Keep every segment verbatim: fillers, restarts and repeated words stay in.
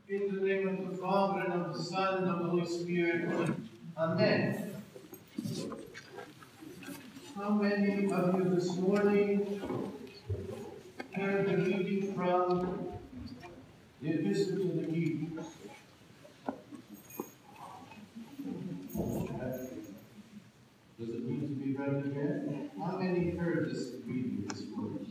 In the name of the Father, and of the Son, and of the Holy Spirit. Amen. How many of you this morning heard the reading from the Epistle to the Hebrews? Does it need to be read again? How many heard this reading this morning?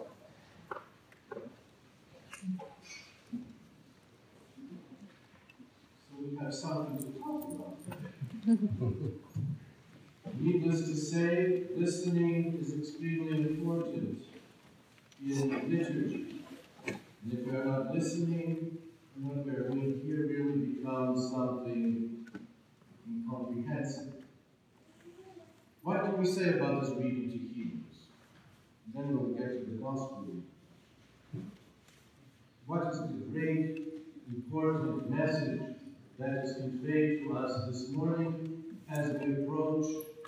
We have something to talk about. Needless to say, listening is extremely important in liturgy. And if we are not listening, what we are doing here really becomes something incomprehensible. What do we say about this reading to Hebrews? Then we'll get to the gospel reading. What is the great, important message that is conveyed to us this morning as we approach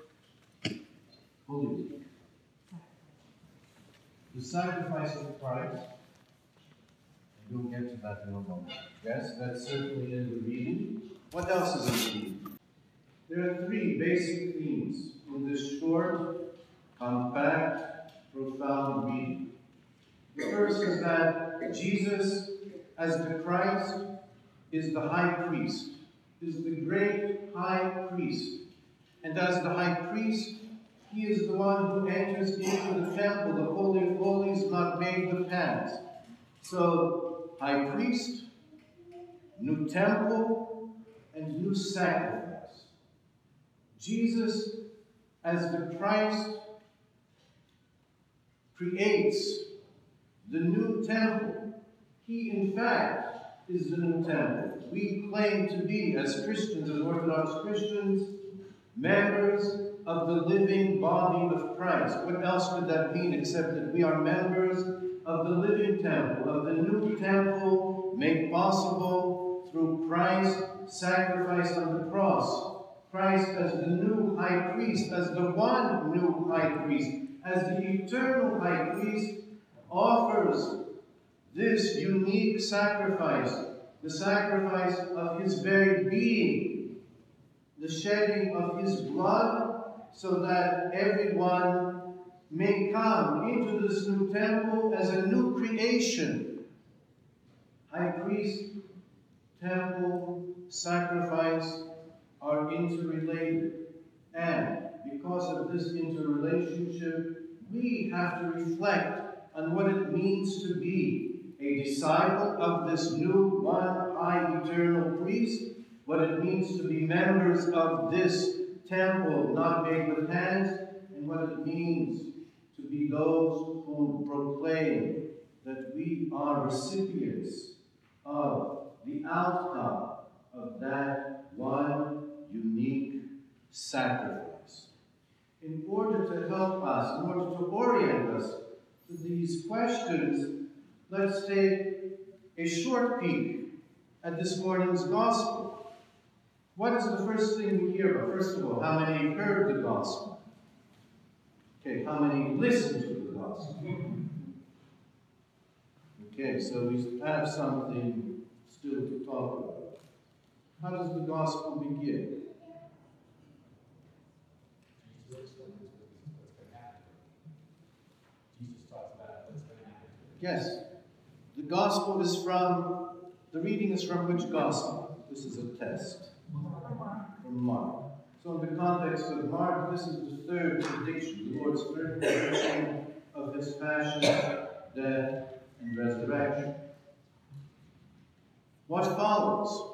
Holy Week? The sacrifice of Christ. We'll get to that in a moment. Yes, that's certainly in the reading. What else is in the reading? There are three basic themes in this short, compact, profound reading. The first is that Jesus, as the Christ, is the high priest, is the great high priest. And as the high priest, he is the one who enters into the temple, the Holy of Holies, not made with hands. So, high priest, new temple, and new sacrifice. Jesus, as the Christ, creates the new temple. He, in fact, is the new temple. We claim to be, as Christians, as Orthodox Christians, members of the living body of Christ. What else could that mean except that we are members of the living temple, of the new temple made possible through Christ's sacrifice on the cross. Christ as the new high priest, as the one new high priest, as the eternal high priest, offers this unique sacrifice, the sacrifice of his very being, the shedding of his blood, so that everyone may come into this new temple as a new creation. High priest, temple, sacrifice are interrelated. And because of this interrelationship, we have to reflect on what it means to be a disciple of this new one high eternal priest, what it means to be members of this temple not made with hands, and what it means to be those who proclaim that we are recipients of the outcome of that one unique sacrifice. In order to help us, in order to orient us to these questions, let's take a short peek at this morning's gospel. What is the first thing we hear about? First of all, how many heard the gospel? Okay, how many listened to the gospel? Okay, so we have something still to talk about. How does the gospel begin? Yes, the gospel is from, the reading is from which gospel? This is a test. From Mark. So in the context of Mark, this is the third prediction, the Lord's third prediction of his passion, death, and resurrection. What follows?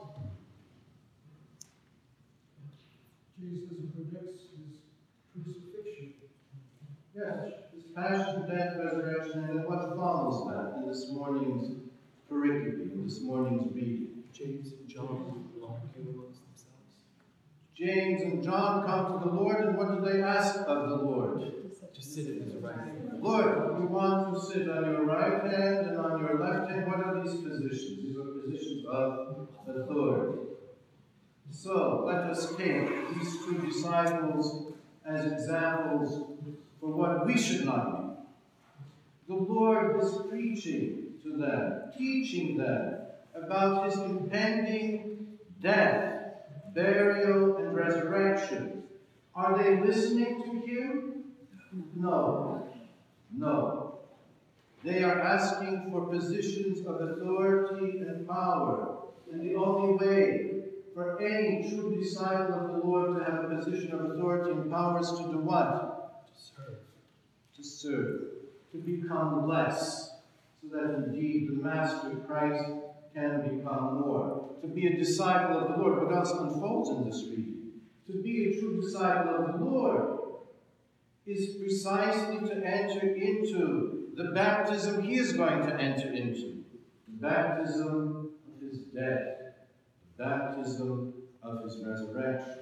Jesus predicts his crucifixion. Yes, his passion, death, resurrection, and then what follows that in this morning's pericope, in this morning's reading? James and John argue amongst themselves. James and John come to the Lord, and what do they ask of the Lord? To sit at his right hand. Lord, we want to sit on your right hand and on your left hand. What are these positions? These are positions of authority. So, let us take these two disciples as examples for what we should not be. The Lord is preaching to them, teaching them a about his impending death, burial, and resurrection. Are they listening to him? No. No. They are asking for positions of authority and power. And the only way for any true disciple of the Lord to have a position of authority and power is to do what? To serve. To serve. To become less, so that indeed the Master Christ can become more. To be a disciple of the Lord. What else unfolds in this reading? To be a true disciple of the Lord is precisely to enter into the baptism he is going to enter into. The baptism of his death. The baptism of his resurrection.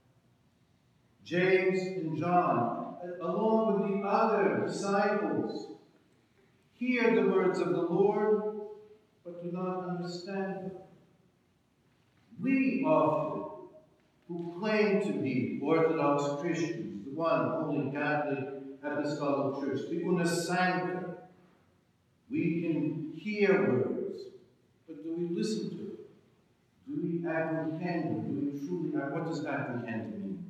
James and John, along with the other disciples, hear the words of the Lord, but do not understand them. We often, who claim to be Orthodox Christians, the one Holy Catholic Apostolic Church, the Una Sancta, we can hear words, but do we listen to it? Do we apprehend them? Do we truly, what does apprehend mean?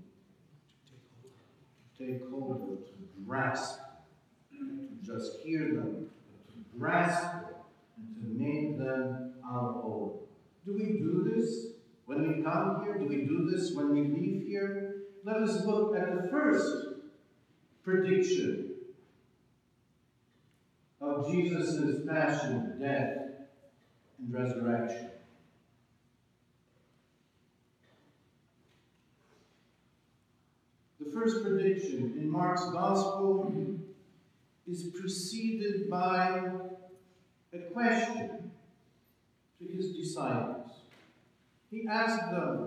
To take hold of it, to grasp, to just hear them, to grasp them, and to make them our own. Do we do this when we come here? Do we do this when we leave here? Let us look at the first prediction of Jesus' passion, death, and resurrection. The first prediction in Mark's Gospel is preceded by a question to his disciples. He asked them,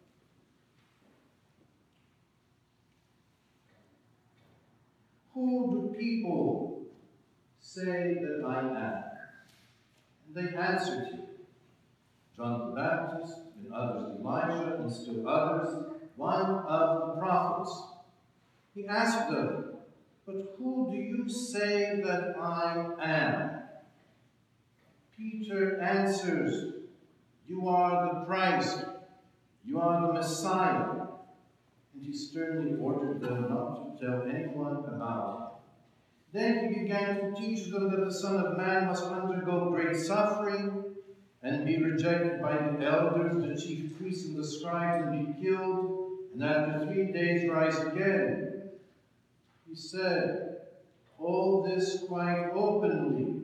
"Who do people say that I am?" And they answered him, "John the Baptist, and others Elijah, and still others, one of the prophets." He asked them, "But who do you say that I am?" Peter answers, "You are the Christ, you are the Messiah." And he sternly ordered them not to tell anyone about it. Then he began to teach them that the Son of Man must undergo great suffering and be rejected by the elders, the chief priests, and the scribes, and be killed, and after three days rise again. He said all this quite openly.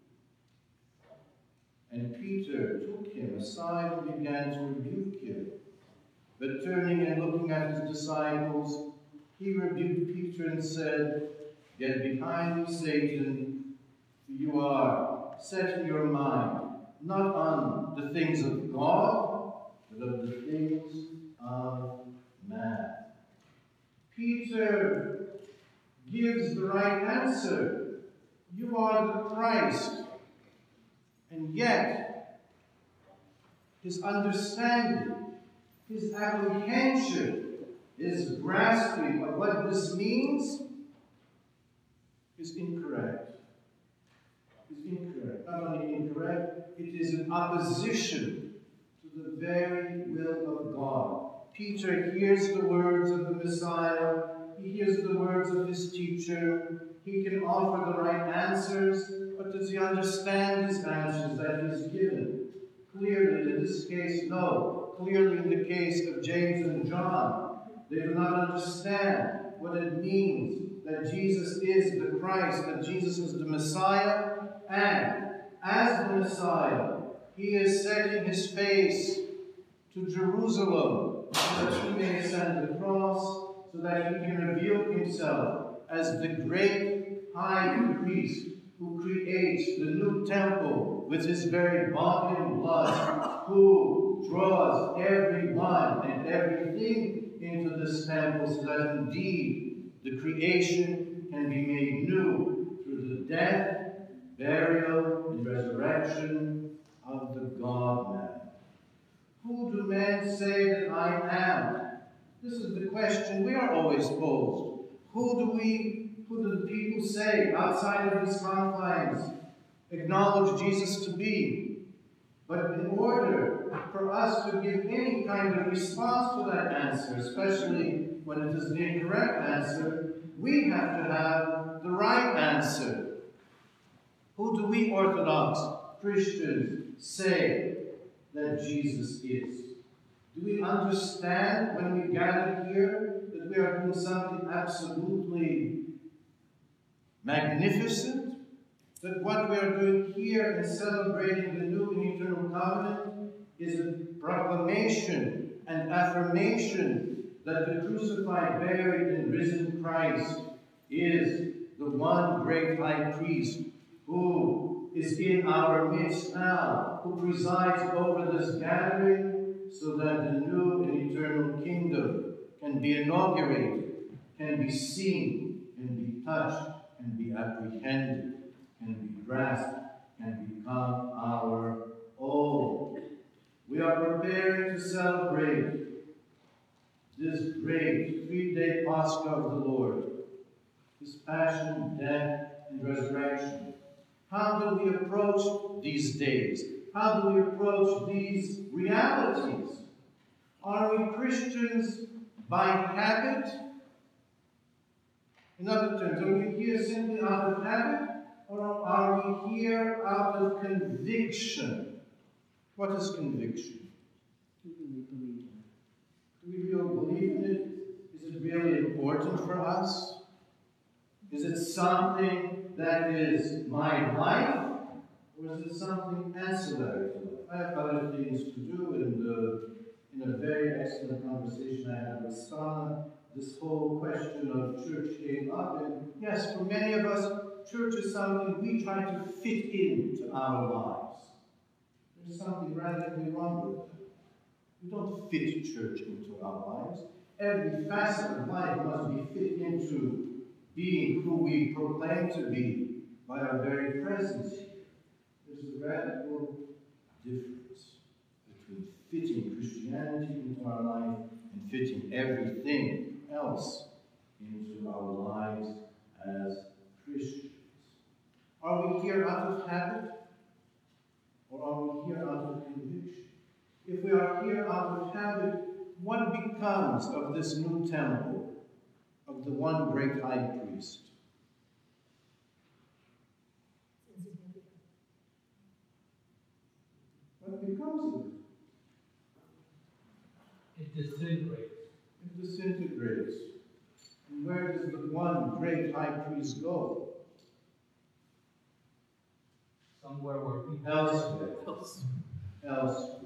And Peter took him aside and began to rebuke him. But turning and looking at his disciples, he rebuked Peter and said, "Get behind me, Satan, for you are setting your mind not on the things of God, but of the things of man." Peter gives the right answer. You are the Christ. And yet, his understanding, his apprehension, his grasping of what this means is incorrect. Is incorrect. Not only incorrect, it is in opposition to the very will of God. Peter hears the words of the Messiah. He hears the words of his teacher. He can offer the right answers, but does he understand his answers that he has given? Clearly, in this case, no. Clearly, in the case of James and John, they do not understand what it means that Jesus is the Christ, that Jesus is the Messiah, and as the Messiah, he is setting his face to Jerusalem so that he may ascend the cross, so that he can reveal himself as the great high priest who creates the new temple with his very body and blood, who draws everyone and everything into this temple so that indeed the creation can be made new through the death, burial, and resurrection of the God-man. Who do men say that I am? This is the question we are always posed. Who do we, who do the people say outside of these confines acknowledge Jesus to be? But in order for us to give any kind of response to that answer, especially when it is the incorrect answer, we have to have the right answer. Who do we Orthodox Christians say that Jesus is? Do we understand when we gather here that we are doing something absolutely magnificent? That what we are doing here in celebrating the new and eternal covenant is a proclamation and affirmation that the crucified, buried, and risen Christ is the one great high priest who is in our midst now, who presides over this gathering so that the new and eternal kingdom can be inaugurated, can be seen, can be touched, can be apprehended, can be grasped, can become our own. We are preparing to celebrate this great three-day Pascha of the Lord, His passion, death, and resurrection. How do we approach these days? How do we approach these realities? Are we Christians by habit? In other terms, are we here simply out of habit? Or are we here out of conviction? What is conviction? Do we believe in Do we really believe in it? Is it really important for us? Is it something that is my life? Or is it something ancillary to life? I have other things to do, and uh, in a very excellent conversation I had with Stana, this whole question of church came up, and yes, for many of us, church is something we try to fit into our lives. There's something radically wrong with it. We don't fit church into our lives. Every facet of life must be fit into being who we proclaim to be by our very presence. There's a radical difference between fitting Christianity into our life and fitting everything else into our lives as Christians. Are we here out of habit? Or are we here out of conviction? If we are here out of habit, what becomes of this new temple, of the one great high priest? What becomes of it? It disintegrates. It disintegrates. And where does the one great high priest go? Somewhere where people Elsewhere. Elsewhere.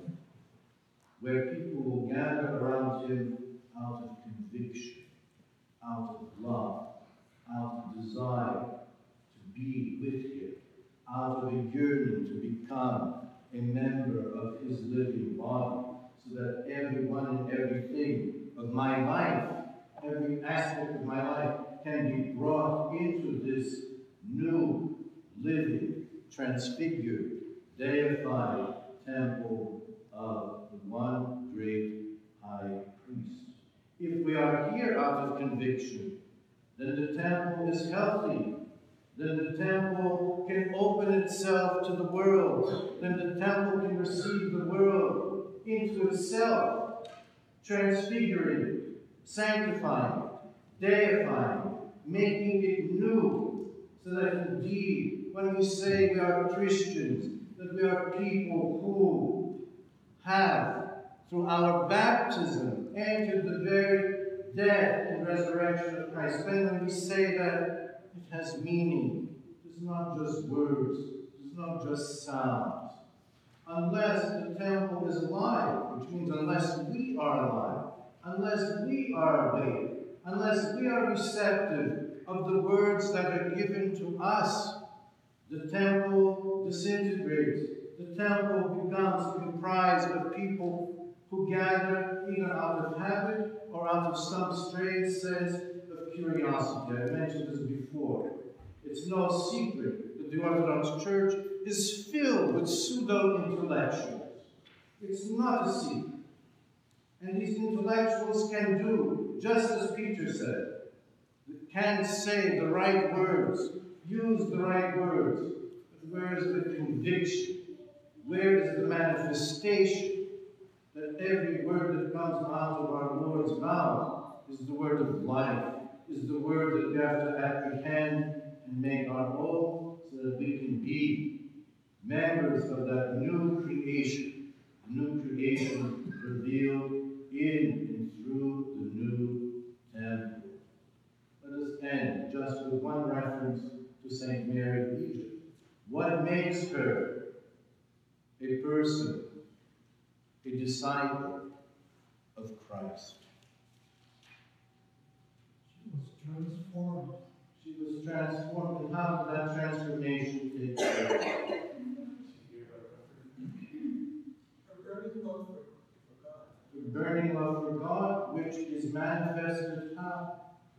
Where people will gather around him out of conviction, out of love, out of desire to be with him, out of a yearning to become a member of his living body, so that everyone and everything of my life, every aspect of my life, can be brought into this new, living, transfigured, deified temple of the one great high priest. If we are here out of conviction, then the temple is healthy. Then the temple can open itself to the world. Then the temple can receive the world into itself, transfiguring it, sanctifying it, deifying it, making it new, so that indeed, when we say we are Christians, that we are people who have, through our baptism, entered the very death and resurrection of Christ. Then when we say that, it has meaning. It's not just words. It's not just sounds. Unless the temple is alive, which means unless we are alive, unless we are awake, unless we are receptive of the words that are given to us, the temple disintegrates. The temple becomes comprised of people who gather either out of habit or out of some strange sense of curiosity. I mentioned this before. It's no secret that the Orthodox Church is filled with pseudo-intellectuals. It's not a secret. And these intellectuals can do, just as Peter said, can say the right words, use the right words, but where is the conviction? Where is the manifestation that every word that comes out of our Lord's mouth is the word of life, is the word that we have to apprehend and make our own so that we can be members of that new creation, the new creation revealed in and through the new temple. Let us end just with one reference to Saint Mary of Egypt. What makes her a person, a disciple of Christ? She was transformed. She was transformed, and how did that transformation take place? The burning love for God, which is manifested how?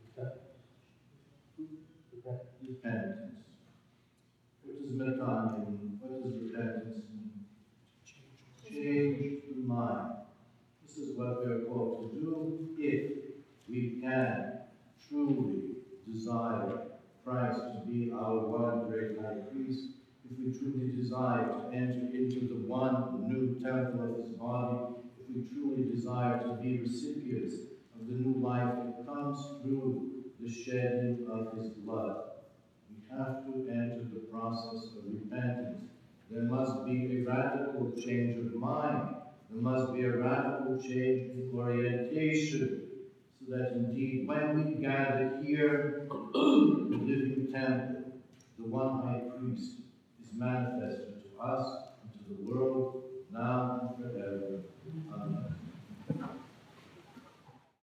Repentance. What does metanoia mean? What does repentance mean? Change the mind. This is what we are called to do if we can truly desire Christ to be our one great high priest, if we truly desire to enter into the one new temple of his body, if we truly desire to be recipients of the new life that comes through the shedding of his blood. We have to enter the process of repentance. There must be a radical change of mind. There must be a radical change in orientation, so that indeed when we gather here, the living temple, the one high priest, is manifested to us and to the world now and